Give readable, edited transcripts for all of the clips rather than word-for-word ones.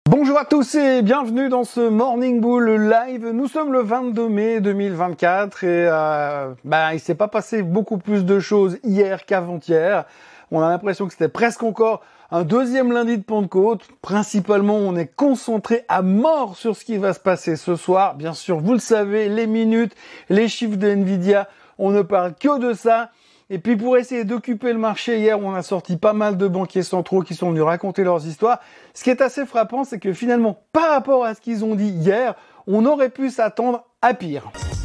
Bonjour à tous et bienvenue dans ce Morning Bull Live. Nous sommes le 22 mai 2024 et il s'est pas passé beaucoup plus de choses hier qu'avant-hier. On a l'impression que c'était presque encore un deuxième lundi de Pentecôte. Principalement, on est concentré à mort sur ce qui va se passer ce soir. Bien sûr, vous le savez, les minutes, les chiffres de Nvidia, on ne parle que de ça. Et puis pour essayer d'occuper le marché, hier, on a sorti pas mal de banquiers centraux qui sont venus raconter leurs histoires. Ce qui est assez frappant, c'est que finalement, par rapport à ce qu'ils ont dit hier, on aurait pu s'attendre à pire.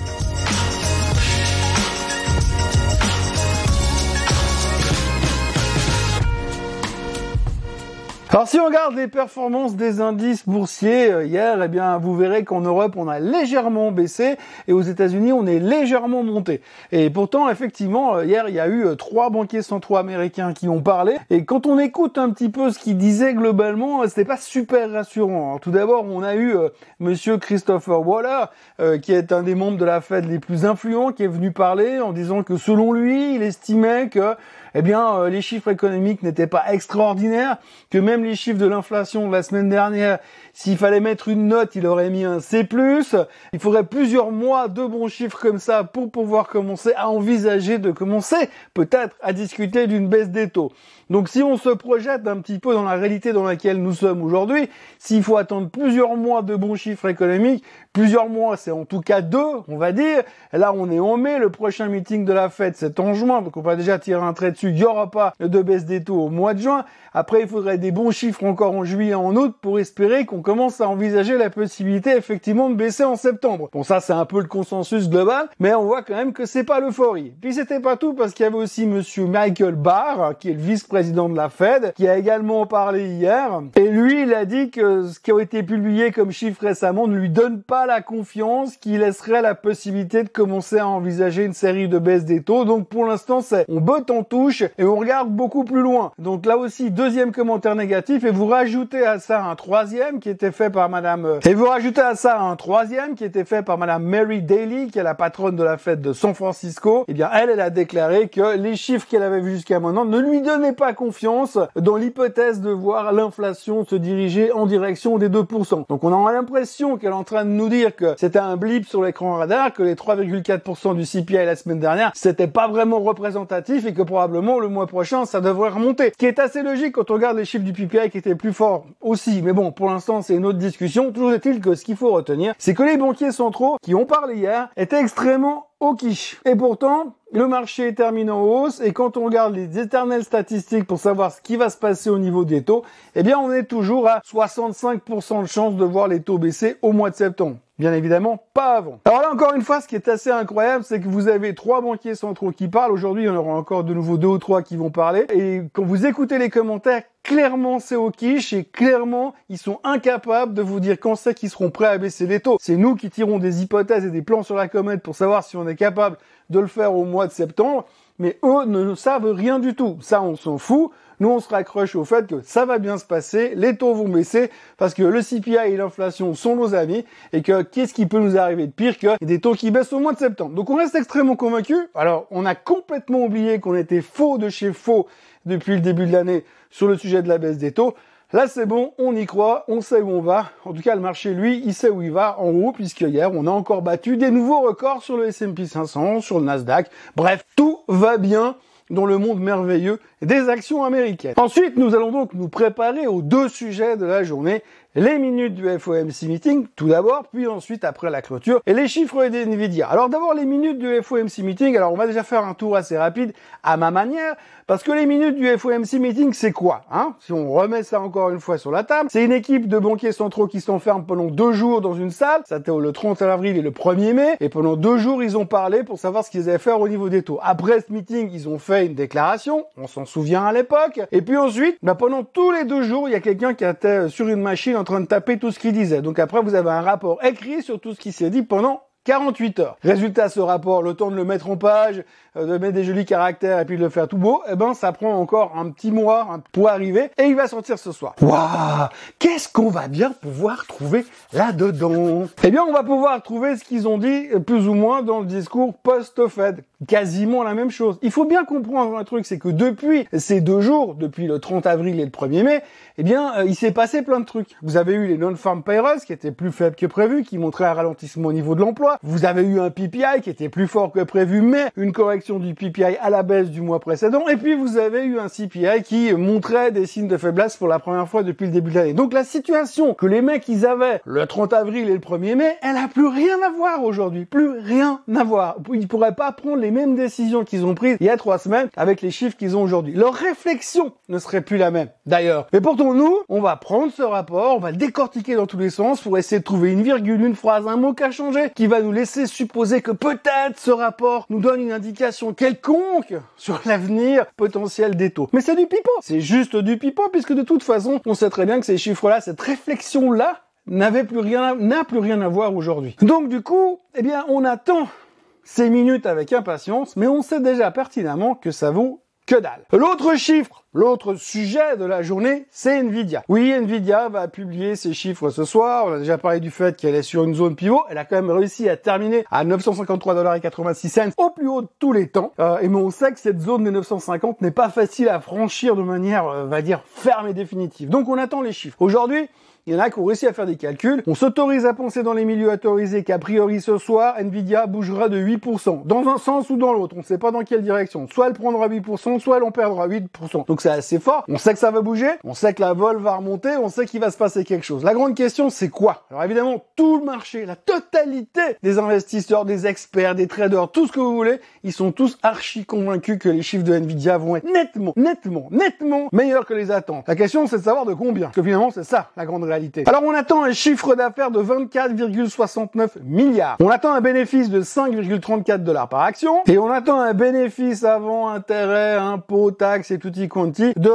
Alors si on regarde les performances des indices boursiers hier, eh bien vous verrez qu'en Europe on a légèrement baissé et aux États-Unis on est légèrement monté. Et pourtant effectivement hier il y a eu 3 banquiers centraux américains qui ont parlé et quand on écoute un petit peu ce qu'ils disaient globalement, c'était pas super rassurant. Alors, tout d'abord on a eu monsieur Christopher Waller qui est un des membres de la Fed les plus influents qui est venu parler en disant que selon lui il estimait que les chiffres économiques n'étaient pas extraordinaires, que même les chiffres de l'inflation de la semaine dernière, s'il fallait mettre une note, il aurait mis un C+. Il faudrait plusieurs mois de bons chiffres comme ça pour pouvoir commencer à envisager de commencer peut-être à discuter d'une baisse des taux. Donc si on se projette un petit peu dans la réalité dans laquelle nous sommes aujourd'hui, s'il faut attendre plusieurs mois de bons chiffres économiques, plusieurs mois, c'est en tout cas 2, on va dire. Et là, on est en mai, le prochain meeting de la Fed, c'est en juin, donc on va déjà tirer un trait dessus. Il n'y aura pas de baisse des taux au mois de juin. Après, il faudrait des bons chiffres encore en juillet, en août, pour espérer qu'on commence à envisager la possibilité, effectivement, de baisser en septembre. Bon, ça, c'est un peu le consensus global, mais on voit quand même que c'est pas l'euphorie. Puis c'était pas tout, parce qu'il y avait aussi monsieur Michael Barr, qui est le vice-président de la Fed, qui a également parlé hier. Et lui, il a dit que ce qui a été publié comme chiffre récemment ne lui donne pas la confiance qui laisserait la possibilité de commencer à envisager une série de baisses des taux. Donc pour l'instant, on botte en touche et on regarde beaucoup plus loin. Donc là aussi, deuxième commentaire négatif, et vous rajoutez à ça un troisième qui était fait par madame Mary Daly, qui est la patronne de la Fed de San Francisco. Eh bien, elle a déclaré que les chiffres qu'elle avait vus jusqu'à maintenant ne lui donnaient pas confiance dans l'hypothèse de voir l'inflation se diriger en direction des 2%. Donc on a l'impression qu'elle est en train de nous dire que c'était un blip sur l'écran radar, que les 3,4% du CPI la semaine dernière, c'était pas vraiment représentatif et que probablement le mois prochain, ça devrait remonter. Ce qui est assez logique quand on regarde les chiffres du PPI qui étaient plus forts aussi. Mais bon, pour l'instant, c'est une autre discussion. Toujours est-il que ce qu'il faut retenir, c'est que les banquiers centraux qui ont parlé hier étaient extrêmement au quiche. Et pourtant, le marché termine en hausse et quand on regarde les éternelles statistiques pour savoir ce qui va se passer au niveau des taux, eh bien on est toujours à 65% de chance de voir les taux baisser au mois de septembre. Bien évidemment, pas avant. Alors là, encore une fois, ce qui est assez incroyable, c'est que vous avez 3 banquiers centraux qui parlent. Aujourd'hui, il y en aura encore de nouveau 2 ou 3 qui vont parler. Et quand vous écoutez les commentaires, clairement, c'est au quiche et clairement, ils sont incapables de vous dire quand c'est qu'ils seront prêts à baisser les taux. C'est nous qui tirons des hypothèses et des plans sur la comète pour savoir si on est capable de le faire au mois de septembre. Mais eux ne savent rien du tout. Ça, on s'en fout. Nous, on se raccroche au fait que ça va bien se passer, les taux vont baisser, parce que le CPI et l'inflation sont nos amis, et que qu'est-ce qui peut nous arriver de pire que des taux qui baissent au mois de septembre. Donc on reste extrêmement convaincus. Alors, on a complètement oublié qu'on était faux de chez faux depuis le début de l'année sur le sujet de la baisse des taux. Là, c'est bon, on y croit, on sait où on va. En tout cas, le marché, lui, il sait où il va, en haut, puisque hier, on a encore battu des nouveaux records sur le S&P 500, sur le Nasdaq. Bref, tout va bien dans le monde merveilleux des actions américaines. Ensuite, nous allons donc nous préparer aux 2 sujets de la journée. Les minutes du FOMC meeting, tout d'abord, puis ensuite, après la clôture, et les chiffres des Nvidia. Alors d'abord, les minutes du FOMC meeting. Alors on va déjà faire un tour assez rapide à ma manière, parce que les minutes du FOMC meeting, c'est quoi, Si on remet ça encore une fois sur la table, c'est une équipe de banquiers centraux qui s'enferment pendant 2 jours dans une salle. Ça était le 30 avril et le 1er mai, et pendant 2 jours, ils ont parlé pour savoir ce qu'ils allaient faire au niveau des taux. Après ce meeting, ils ont fait une déclaration, on s'en souvient à l'époque, et puis ensuite, pendant tous les 2 jours, il y a quelqu'un qui était sur une machine en train de taper tout ce qu'il disait. Donc après, vous avez un rapport écrit sur tout ce qui s'est dit pendant 48 heures. Résultat, ce rapport, le temps de le mettre en page, de mettre des jolis caractères et puis de le faire tout beau, eh ben ça prend encore un petit mois pour arriver et il va sortir ce soir. Waouh, qu'est-ce qu'on va bien pouvoir trouver là-dedans? Eh bien, on va pouvoir trouver ce qu'ils ont dit plus ou moins dans le discours post-Fed. Quasiment la même chose. Il faut bien comprendre un truc, c'est que depuis ces 2 jours, depuis le 30 avril et le 1er mai, eh bien, il s'est passé plein de trucs. Vous avez eu les non-farm payrolls qui étaient plus faibles que prévu, qui montraient un ralentissement au niveau de l'emploi. Vous avez eu un PPI qui était plus fort que prévu, mais une correction du PPI à la baisse du mois précédent. Et puis, vous avez eu un CPI qui montrait des signes de faiblesse pour la première fois depuis le début de l'année. Donc, la situation que les mecs, ils avaient le 30 avril et le 1er mai, elle a plus rien à voir aujourd'hui. Plus rien à voir. Ils pourraient pas prendre les mêmes décisions qu'ils ont prises il y a 3 semaines avec les chiffres qu'ils ont aujourd'hui. Leur réflexion ne serait plus la même, d'ailleurs. Mais pourtant, nous, on va prendre ce rapport, on va le décortiquer dans tous les sens pour essayer de trouver une virgule, une phrase, un mot qui a changé, qui va nous laisser supposer que peut-être ce rapport nous donne une indication quelconque sur l'avenir potentiel des taux. Mais c'est du pipeau. C'est juste du pipeau, puisque de toute façon, on sait très bien que ces chiffres-là, cette réflexion-là, n'a plus rien à voir aujourd'hui. Donc, du coup, eh bien, on attend ces minutes avec impatience, mais on sait déjà pertinemment que ça vaut que dalle. L'autre sujet de la journée, c'est Nvidia. Oui, Nvidia va publier ses chiffres ce soir. On a déjà parlé du fait qu'elle est sur une zone pivot. Elle a quand même réussi à terminer à 953,86 $, au plus haut de tous les temps. Mais on sait que cette zone des 950 n'est pas facile à franchir de manière, on va dire, ferme et définitive. Donc on attend les chiffres. Aujourd'hui, il y en a qui ont réussi à faire des calculs. On s'autorise à penser dans les milieux autorisés qu'a priori ce soir, Nvidia bougera de 8%. Dans un sens ou dans l'autre. On ne sait pas dans quelle direction. Soit elle prendra 8%, soit elle en perdra 8%. Donc c'est assez fort. On sait que ça va bouger. On sait que la vol va remonter. On sait qu'il va se passer quelque chose. La grande question, c'est quoi? Alors évidemment, tout le marché, la totalité des investisseurs, des experts, des traders, tout ce que vous voulez, ils sont tous archi convaincus que les chiffres de Nvidia vont être nettement meilleurs que les attentes. La question, c'est de savoir de combien. Parce que finalement, c'est ça, la grande réalité. Alors on attend un chiffre d'affaires de 24,69 milliards. On attend un bénéfice de 5,34 $ par action. Et on attend un bénéfice avant intérêts, impôts, taxes et tutti quanti de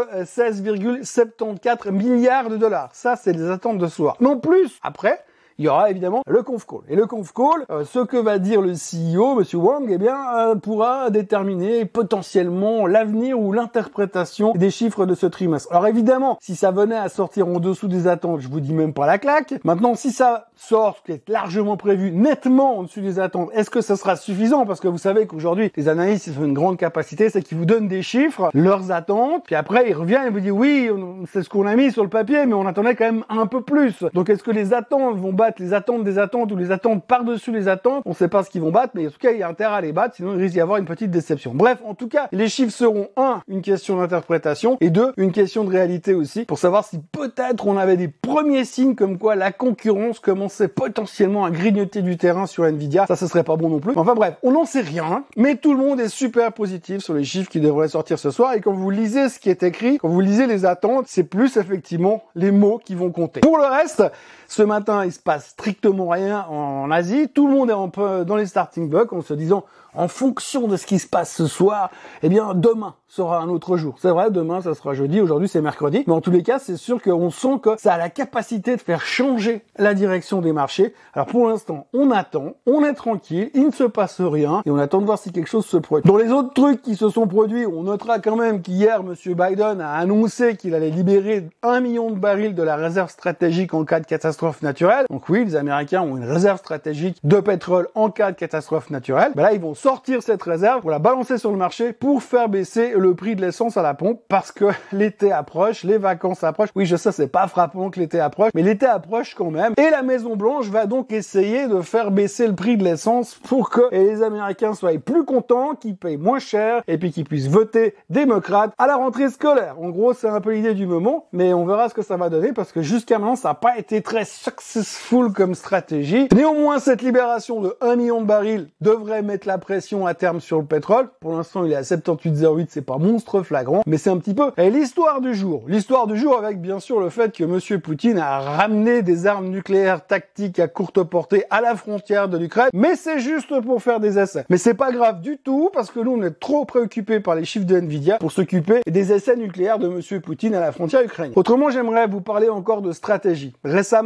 16,74 milliards de dollars. Ça, c'est les attentes de ce soir. Mais en plus, après, il y aura évidemment le conf call. Et le conf call, ce que va dire le CEO, Monsieur Wang, eh bien, pourra déterminer potentiellement l'avenir ou l'interprétation des chiffres de ce trimestre. Alors évidemment, si ça venait à sortir en dessous des attentes, je vous dis même pas la claque. Maintenant, si ça sort, ce qui est largement prévu, nettement en dessous des attentes, est-ce que ça sera suffisant? Parce que vous savez qu'aujourd'hui, les analystes, ils ont une grande capacité, c'est qu'ils vous donnent des chiffres, leurs attentes, puis après, ils reviennent et vous disent, oui, c'est ce qu'on a mis sur le papier, mais on attendait quand même un peu plus. Donc, est-ce que les attentes vont battre les attentes des attentes ou les attentes par-dessus les attentes? On sait pas ce qu'ils vont battre, mais en tout cas, il y a intérêt à les battre, sinon il risque d'y avoir une petite déception. Bref, en tout cas, les chiffres seront 1, une question d'interprétation, et 2, une question de réalité aussi, pour savoir si peut-être on avait des premiers signes comme quoi la concurrence commençait potentiellement à grignoter du terrain sur Nvidia. Ça, ce serait pas bon non plus. Enfin bref, on n'en sait rien, mais tout le monde est super positif sur les chiffres qui devraient sortir ce soir, et quand vous lisez ce qui est écrit, quand vous lisez les attentes, c'est plus effectivement les mots qui vont compter. Pour le reste, ce matin, il se passe strictement rien en Asie. Tout le monde est un peu dans les starting blocks en se disant, en fonction de ce qui se passe ce soir, eh bien, demain sera un autre jour. C'est vrai, demain, ça sera jeudi, aujourd'hui, c'est mercredi. Mais en tous les cas, c'est sûr qu'on sent que ça a la capacité de faire changer la direction des marchés. Alors, pour l'instant, on attend, on est tranquille, il ne se passe rien, et on attend de voir si quelque chose se produit. Dans les autres trucs qui se sont produits, on notera quand même qu'hier, Monsieur Biden a annoncé qu'il allait libérer 1 million de barils de la réserve stratégique en cas de catastrophe naturelle. Donc oui, les Américains ont une réserve stratégique de pétrole en cas de catastrophe naturelle. Ben là, ils vont sortir cette réserve pour la balancer sur le marché pour faire baisser le prix de l'essence à la pompe parce que l'été approche, les vacances approchent. Oui, je sais, c'est pas frappant que l'été approche, mais l'été approche quand même. Et la Maison Blanche va donc essayer de faire baisser le prix de l'essence pour que les Américains soient plus contents, qu'ils payent moins cher et puis qu'ils puissent voter démocrate à la rentrée scolaire. En gros, c'est un peu l'idée du moment, mais on verra ce que ça va donner parce que jusqu'à maintenant, ça n'a pas été très successful comme stratégie. Néanmoins, cette libération de 1 million de barils devrait mettre la pression à terme sur le pétrole. Pour l'instant, il est à 78,08, c'est pas monstre flagrant, mais c'est un petit peu l'histoire du jour. L'histoire du jour avec bien sûr le fait que Monsieur Poutine a ramené des armes nucléaires tactiques à courte portée à la frontière de l'Ukraine, mais c'est juste pour faire des essais. Mais c'est pas grave du tout parce que nous on est trop préoccupés par les chiffres de Nvidia pour s'occuper des essais nucléaires de Monsieur Poutine à la frontière ukrainienne. Autrement, j'aimerais vous parler encore de stratégie. Récemment,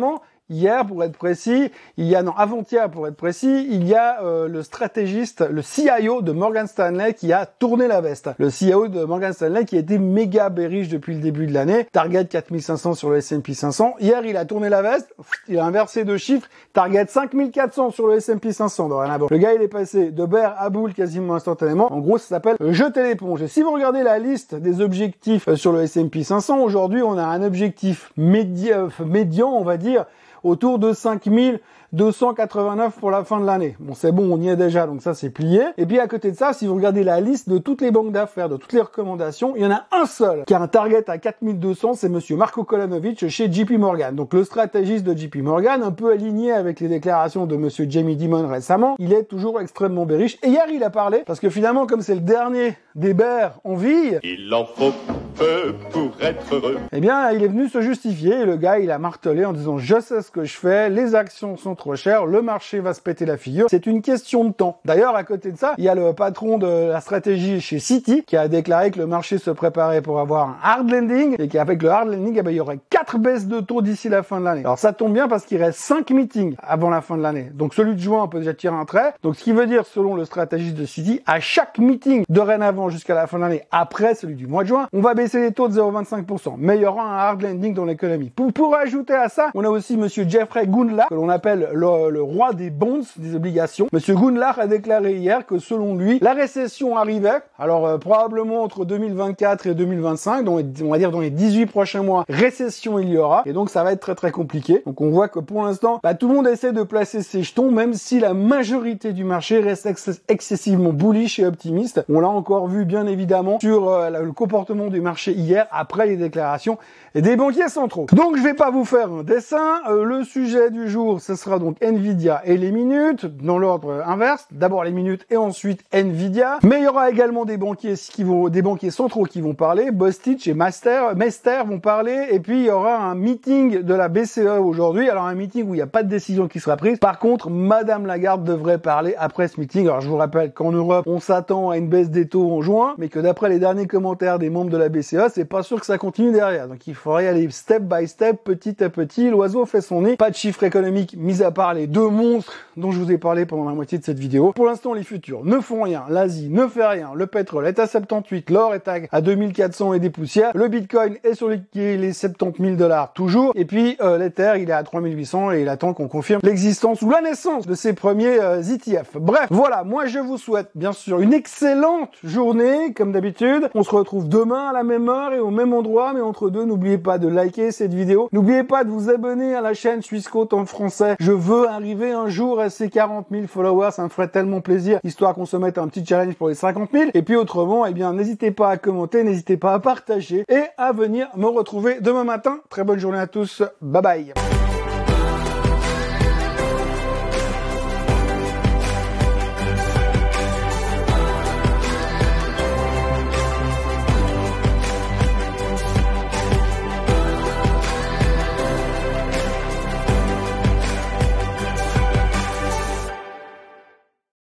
hier pour être précis, avant-hier pour être précis, il y a le stratégiste, le CIO de Morgan Stanley qui a tourné la veste. Le CIO de Morgan Stanley qui a été méga bearish depuis le début de l'année, target 4500 sur le S&P 500. Hier, il a tourné la veste, il a inversé deux chiffres, target 5400 sur le S&P 500 dorénavant. Le gars, il est passé de bear à bull quasiment instantanément. En gros, ça s'appelle jeter l'éponge. Et si vous regardez la liste des objectifs sur le S&P 500, aujourd'hui, on a un objectif médian, on va dire, autour de 5289 pour la fin de l'année. Bon, c'est bon, on y est déjà, donc ça, c'est plié. Et puis, à côté de ça, si vous regardez la liste de toutes les banques d'affaires, de toutes les recommandations, il y en a un seul qui a un target à 4200, c'est monsieur Marko Kolanovic chez JP Morgan. Donc, le stratégiste de JP Morgan, un peu aligné avec les déclarations de monsieur Jamie Dimon récemment, il est toujours extrêmement bearish. Et hier, il a parlé, parce que finalement, comme c'est le dernier des bears en vie, il en faut peu pour être heureux. Eh bien, il est venu se justifier et le gars, il a martelé en disant « Je sais ce que je fais, les actions sont trop chères, le marché va se péter la figure, c'est une question de temps. » D'ailleurs, à côté de ça, il y a le patron de la stratégie chez Citi qui a déclaré que le marché se préparait pour avoir un hard landing et qu'avec le hard landing, eh ben, il y aurait 4 baisses de taux d'ici la fin de l'année. Alors, ça tombe bien parce qu'il reste 5 meetings avant la fin de l'année. Donc, celui de juin, on peut déjà tirer un trait. Donc, ce qui veut dire, selon le stratégiste de Citi, à chaque meeting dorénavant jusqu'à la fin de l'année, après celui du mois de juin, on va baisser les taux de 0,25%. Mais il y aura un hard landing dans l'économie. Pour ajouter à ça, on a aussi monsieur Jeffrey Gundlach, que l'on appelle le roi des bonds, des obligations. Monsieur Gundlach a déclaré hier que selon lui, la récession arrivait. Alors, probablement entre 2024 et 2025, on va dire dans les 18 prochains mois, récession il y aura. Et donc, ça va être très très compliqué. Donc, on voit que pour l'instant, tout le monde essaie de placer ses jetons, même si la majorité du marché reste excessivement bullish et optimiste. On l'a encore vu, bien évidemment, sur le comportement du marché hier, après les déclarations des banquiers centraux. Donc, je vais pas vous faire un dessin. Le sujet du jour, ce sera donc Nvidia et les minutes, dans l'ordre inverse. D'abord les minutes et ensuite Nvidia. Mais il y aura également des banquiers centraux qui vont parler. Bostich et Mester vont parler. Et puis, il y aura un meeting de la BCE aujourd'hui. Alors, un meeting où il n'y a pas de décision qui sera prise. Par contre, Madame Lagarde devrait parler après ce meeting. Alors, je vous rappelle qu'en Europe, on s'attend à une baisse des taux en juin, mais que d'après les derniers commentaires des membres de la BCE, c'est pas sûr que ça continue derrière. Donc, il faudrait y aller step by step, petit à petit. L'oiseau fait son nid. Pas de chiffres économiques, mis à part les deux monstres dont je vous ai parlé pendant la moitié de cette vidéo. Pour l'instant, les futurs ne font rien. L'Asie ne fait rien. Le pétrole est à 78. L'or est à 2400 et des poussières. Le Bitcoin est sur les 70 000 $ toujours. Et puis, l'Ether, il est à 3800 et il attend qu'on confirme l'existence ou la naissance de ses premiers ETF. Bref, voilà. Moi, je vous souhaite, bien sûr, une excellente journée, comme d'habitude. On se retrouve demain à la même heure et au même endroit. Mais entre deux, n'oubliez pas de liker cette vidéo. N'oubliez pas de vous abonner à la chaîne Swissquote en français. Je veux arriver un jour à ces 40 000 followers. Ça me ferait tellement plaisir, histoire qu'on se mette un petit challenge pour les 50 000. Et puis autrement, eh bien, n'hésitez pas à commenter, n'hésitez pas à partager et à venir me retrouver demain matin. Très bonne journée à tous. Bye bye.